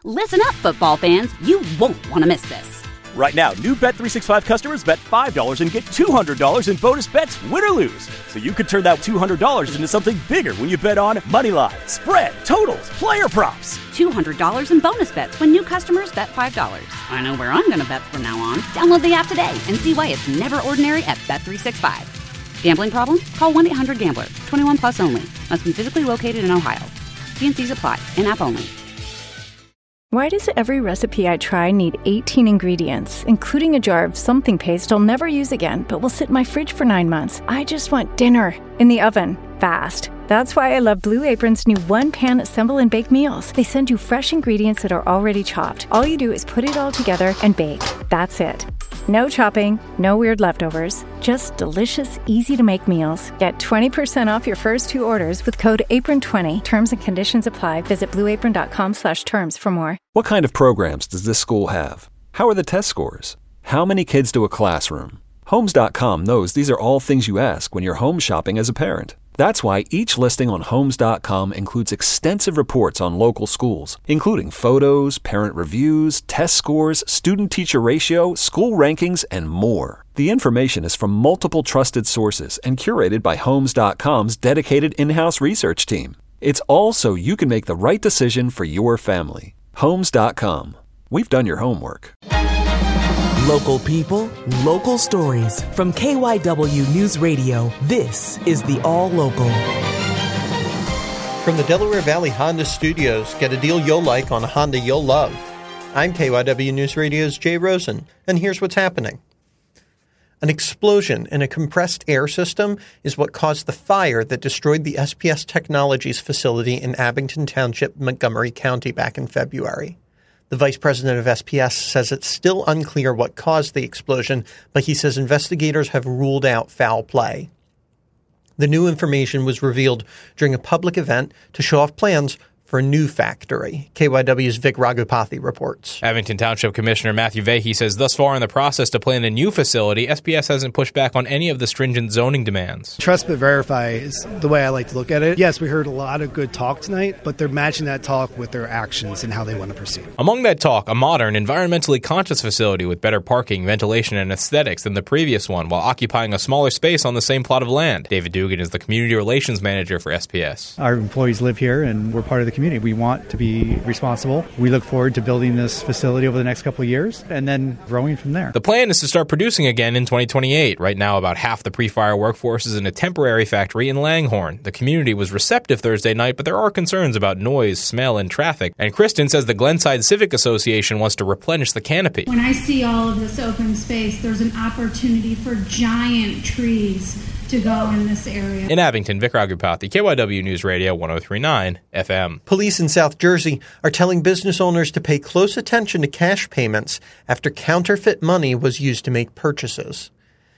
Listen up, football fans. You won't want to miss this. Right now, new Bet365 customers bet $5 and get $200 in bonus bets, win or lose. So you could turn that $200 into something bigger when you bet on money line, spread, totals, player props. $200 in bonus bets when new customers bet $5. I know where I'm going to bet from now on. Download the app today and see why it's never ordinary at Bet365. Gambling problem? Call 1-800-GAMBLER. 21 plus only. Must be physically located in Ohio. T&Cs apply. In-app only. Why does every recipe I try need 18 ingredients, including a jar of something paste I'll never use again, but will sit in my fridge for 9 months? I just want dinner in the oven, fast. That's why I love Blue Apron's new one-pan assemble and bake meals. They send you fresh ingredients that are already chopped. All you do is put it all together and bake. That's it. No chopping, no weird leftovers, just delicious, easy-to-make meals. Get 20% off your first 2 orders with code APRON20. Terms and conditions apply. Visit blueapron.com/terms for more. What kind of programs does this school have? How are the test scores? How many kids do a classroom? Homes.com knows these are all things you ask when you're home shopping as a parent. That's why each listing on Homes.com includes extensive reports on local schools, including photos, parent reviews, test scores, student-teacher ratio, school rankings, and more. The information is from multiple trusted sources and curated by Homes.com's dedicated in-house research team. It's all so you can make the right decision for your family. Homes.com. We've done your homework. Local people, local stories. From KYW News Radio, this is the All Local. From the Delaware Valley Honda Studios, get a deal you'll like on a Honda you'll love. I'm KYW News Radio's Jay Rosen, and here's what's happening. An explosion in a compressed air system is what caused the fire that destroyed the SPS Technologies facility in Abington Township, Montgomery County back in February. The vice president of SPS says it's still unclear what caused the explosion, but he says investigators have ruled out foul play. The new information was revealed during a public event to show off plans for a new factory. KYW's Vic Raghupathy reports. Abington Township Commissioner Matthew Vahey says thus far in the process to plan a new facility, SPS hasn't pushed back on any of the stringent zoning demands. Trust but verify is the way I like to look at it. Yes, we heard a lot of good talk tonight, but they're matching that talk with their actions and how they want to proceed. Among that talk, a modern, environmentally conscious facility with better parking, ventilation, and aesthetics than the previous one, while occupying a smaller space on the same plot of land. David Dugan is the Community Relations Manager for SPS. Our employees live here, and we're part of the community. We want to be responsible. We look forward to building this facility over the next couple of years and then growing from there. The plan is to start producing again in 2028. Right now, about half the pre-fire workforce is in a temporary factory in Langhorne. The community was receptive Thursday night, but there are concerns about noise, smell, and traffic. And Kristen says the Glenside Civic Association wants to replenish the canopy. When I see all of this open space, there's an opportunity for giant trees to go in this area. In Abington, Vic Raghupathy, KYW News Radio 103.9 FM. Police in South Jersey are telling business owners to pay close attention to cash payments after counterfeit money was used to make purchases.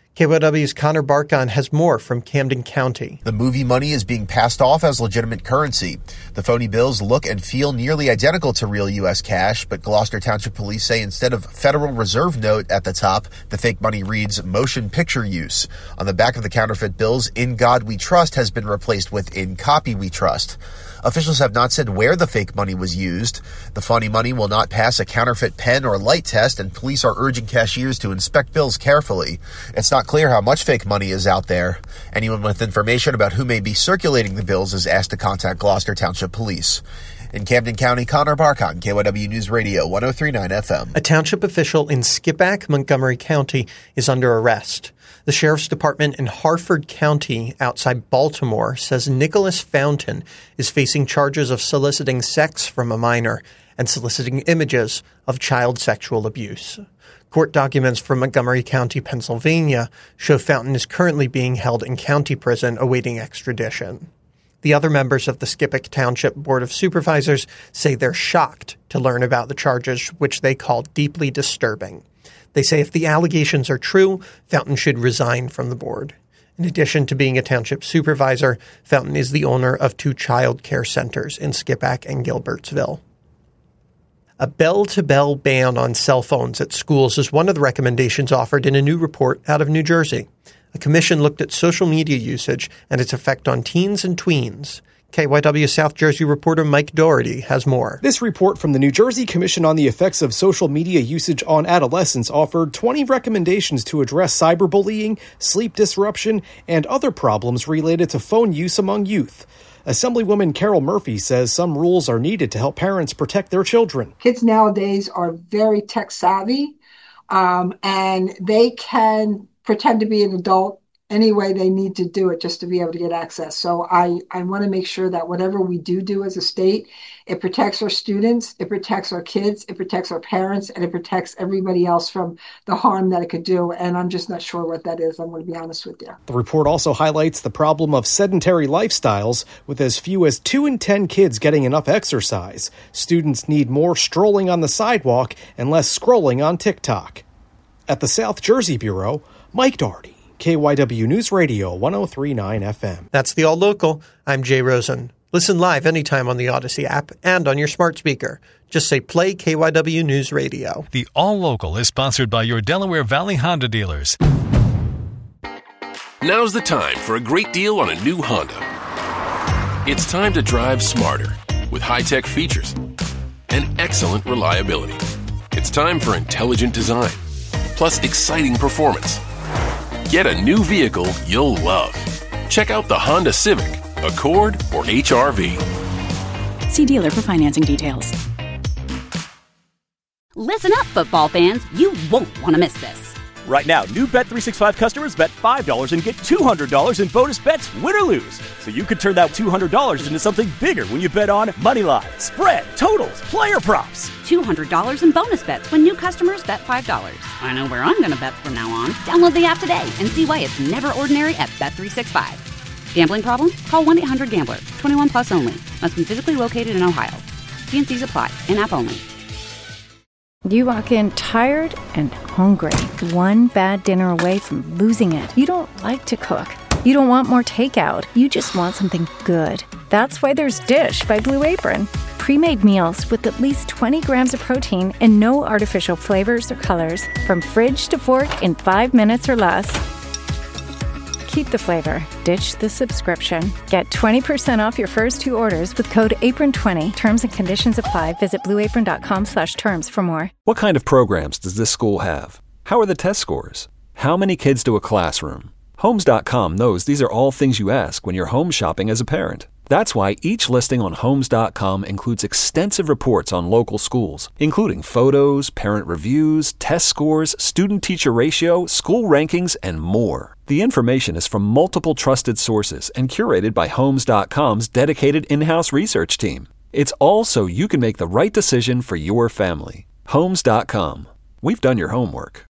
KYW's Connor Barkon has more from Camden County. The movie money is being passed off as legitimate currency. The phony bills look and feel nearly identical to real U.S. cash, but Gloucester Township Police say instead of Federal Reserve note at the top, the fake money reads motion picture use. On the back of the counterfeit bills, In God We Trust has been replaced with In Copy We Trust. Officials have not said where the fake money was used. The phony money will not pass a counterfeit pen or light test, and police are urging cashiers to inspect bills carefully. It's not clear how much fake money is out there. Anyone with information about who may be circulating the bills is asked to contact Gloucester Township Police. In Camden County, Connor Barkon, KYW News Radio 103.9 FM. A township official in Skipack, Montgomery County, is under arrest. The Sheriff's Department in Harford County, outside Baltimore, says Nicholas Fountain is facing charges of soliciting sex from a minor and soliciting images of child sexual abuse. Court documents from Montgomery County, Pennsylvania, show Fountain is currently being held in county prison awaiting extradition. The other members of the Skipack Township Board of Supervisors say they're shocked to learn about the charges, which they call deeply disturbing. They say if the allegations are true, Fountain should resign from the board. In addition to being a township supervisor, Fountain is the owner of 2 child care centers in Skipack and Gilbertsville. A bell-to-bell ban on cell phones at schools is one of the recommendations offered in a new report out of New Jersey. A commission looked at social media usage and its effect on teens and tweens. KYW South Jersey reporter Mike Doherty has more. This report from the New Jersey Commission on the Effects of Social Media Usage on Adolescents offered 20 recommendations to address cyberbullying, sleep disruption, and other problems related to phone use among youth. Assemblywoman Carol Murphy says some rules are needed to help parents protect their children. Kids nowadays are very tech savvy, and they can pretend to be an adult any way they need to do it just to be able to get access. So I want to make sure that whatever we do as a state, it protects our students, it protects our kids, it protects our parents, and it protects everybody else from the harm that it could do. And I'm just not sure what that is. I'm going to be honest with you. The report also highlights the problem of sedentary lifestyles, with as few as 2 in 10 kids getting enough exercise. Students need more strolling on the sidewalk and less scrolling on TikTok. At the South Jersey Bureau, Mike Doherty, KYW News Radio 103.9 FM. That's the All Local. I'm Jay Rosen. Listen live anytime on the Odyssey app and on your smart speaker. Just say play KYW News Radio. The All Local is sponsored by your Delaware Valley Honda dealers. Now's the time for a great deal on a new Honda. It's time to drive smarter with high-tech features and excellent reliability. It's time for intelligent design, plus exciting performance. Get a new vehicle you'll love. Check out the Honda Civic, Accord, or HR-V. See dealer for financing details. Listen up, football fans. You won't want to miss this. Right now, new Bet365 customers bet $5 and get $200 in bonus bets, win or lose. So you could turn that $200 into something bigger when you bet on moneyline, spread, totals, player props. $200 in bonus bets when new customers bet $5. I know where I'm going to bet from now on. Download the app today and see why it's never ordinary at Bet365. Gambling problem? Call 1-800-GAMBLER. 21 plus only. Must be physically located in Ohio. T&Cs apply. In-app only. You walk in tired and hungry, one bad dinner away from losing it. You don't like to cook. You don't want more takeout. You just want something good. That's why there's Dish by Blue Apron. Pre-made meals with at least 20 grams of protein and no artificial flavors or colors. From fridge to fork in 5 minutes or less. Keep the flavor. Ditch the subscription. Get 20% off your first 2 orders with code APRON20. Terms and conditions apply. Visit blueapron.com/terms for more. What kind of programs does this school have? How are the test scores? How many kids do a classroom? Homes.com knows these are all things you ask when you're home shopping as a parent. That's why each listing on Homes.com includes extensive reports on local schools, including photos, parent reviews, test scores, student-teacher ratio, school rankings, and more. The information is from multiple trusted sources and curated by Homes.com's dedicated in-house research team. It's all so you can make the right decision for your family. Homes.com. We've done your homework.